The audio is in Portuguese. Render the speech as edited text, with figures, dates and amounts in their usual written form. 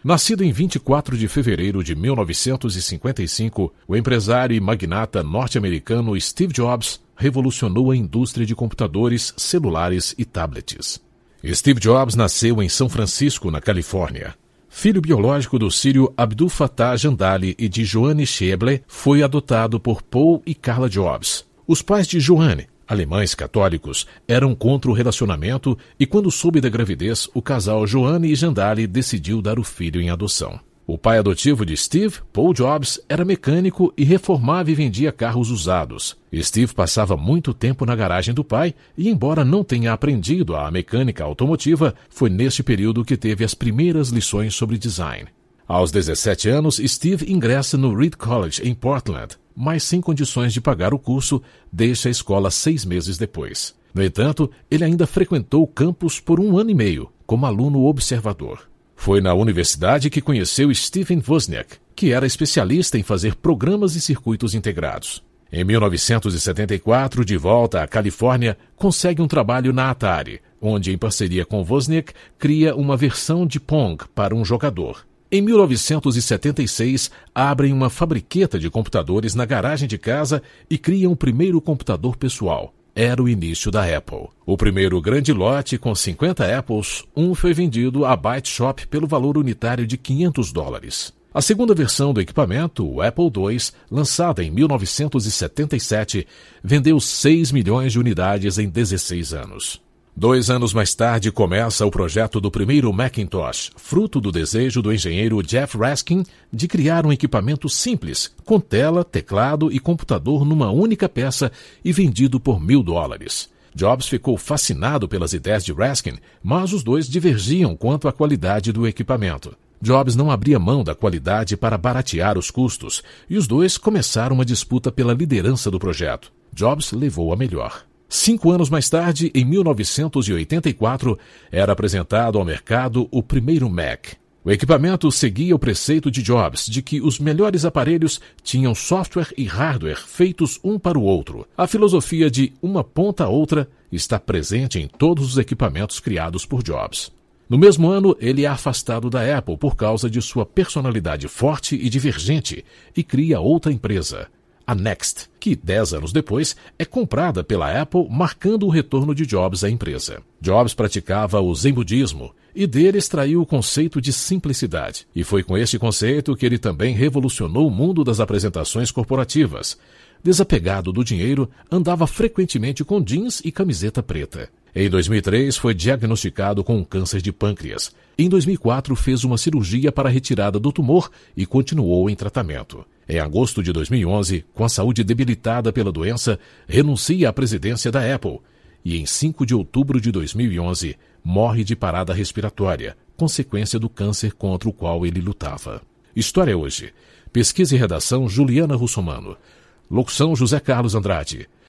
Nascido em 24 de fevereiro de 1955, o empresário e magnata norte-americano Steve Jobs revolucionou a indústria de computadores, celulares e tablets. Steve Jobs nasceu em São Francisco, na Califórnia. Filho biológico do sírio Abdul Fattah Jandali e de Joanne Schäuble, foi adotado por Paul e Carla Jobs. Os pais de Joanne, alemães católicos, eram contra o relacionamento e, quando soube da gravidez, o casal Joanne e Jandali decidiu dar o filho em adoção. O pai adotivo de Steve, Paul Jobs, era mecânico e reformava e vendia carros usados. Steve passava muito tempo na garagem do pai e, embora não tenha aprendido a mecânica automotiva, foi neste período que teve as primeiras lições sobre design. Aos 17 anos, Steve ingressa no Reed College, em Portland, mas sem condições de pagar o curso, deixa a escola 6 meses depois. No entanto, ele ainda frequentou o campus por 1 ano e meio, como aluno observador. Foi na universidade que conheceu Stephen Wozniak, que era especialista em fazer programas e circuitos integrados. Em 1974, de volta à Califórnia, consegue um trabalho na Atari, onde, em parceria com Wozniak, cria uma versão de Pong para um jogador. Em 1976, abrem uma fabriqueta de computadores na garagem de casa e criam o primeiro computador pessoal. Era o início da Apple. O primeiro grande lote, com 50 Apples, foi vendido à Byte Shop pelo valor unitário de $500. A segunda versão do equipamento, o Apple II, lançada em 1977, vendeu 6 milhões de unidades em 16 anos. 2 anos mais tarde, começa o projeto do primeiro Macintosh, fruto do desejo do engenheiro Jeff Raskin de criar um equipamento simples, com tela, teclado e computador numa única peça e vendido por $1.000. Jobs ficou fascinado pelas ideias de Raskin, mas os dois divergiam quanto à qualidade do equipamento. Jobs não abria mão da qualidade para baratear os custos, e os dois começaram uma disputa pela liderança do projeto. Jobs levou a melhor. 5 anos mais tarde, em 1984, era apresentado ao mercado o primeiro Mac. O equipamento seguia o preceito de Jobs de que os melhores aparelhos tinham software e hardware feitos um para o outro. A filosofia de uma ponta a outra está presente em todos os equipamentos criados por Jobs. No mesmo ano, ele é afastado da Apple por causa de sua personalidade forte e divergente e cria outra empresa, a Next, que 10 anos depois é comprada pela Apple, marcando o retorno de Jobs à empresa. Jobs praticava o Zen budismo e dele extraiu o conceito de simplicidade. E foi com este conceito que ele também revolucionou o mundo das apresentações corporativas. Desapegado do dinheiro, andava frequentemente com jeans e camiseta preta. Em 2003, foi diagnosticado com um câncer de pâncreas. Em 2004, fez uma cirurgia para a retirada do tumor e continuou em tratamento. Em agosto de 2011, com a saúde debilitada pela doença, renuncia à presidência da Apple. E em 5 de outubro de 2011, morre de parada respiratória, consequência do câncer contra o qual ele lutava. História Hoje. Pesquisa e redação Juliana Russomano. Locução José Carlos Andrade.